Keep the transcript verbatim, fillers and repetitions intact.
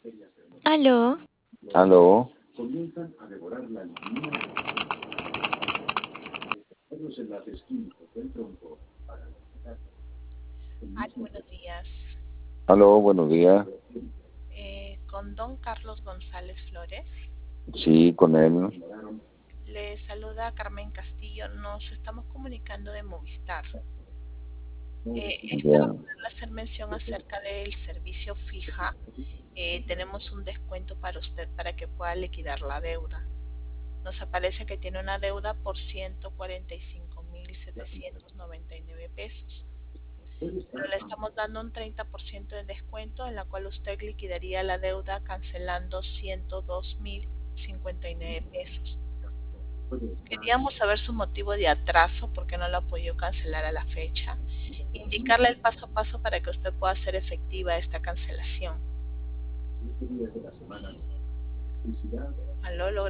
Aló, Aló, Ay, buenos días. aló, buenos días. Eh, con don Carlos González Flores. Sí, con él. Le saluda Carmen Castillo. Nos estamos comunicando de Movistar. Eh, es para Ya. poderle hacer mención acerca del servicio fija. Eh, tenemos un descuento para usted para que pueda liquidar la deuda. Nos aparece que tiene una deuda por ciento cuarenta y cinco mil setecientos noventa y nueve pesos. Pero le estamos dando un treinta por ciento de descuento en la cual usted liquidaría la deuda cancelando ciento dos mil cincuenta y nueve pesos. Queríamos saber su motivo de atraso, por qué no lo apoyó cancelar a la fecha, indicarle el paso a paso para que usted pueda hacer efectiva esta cancelación. Aló,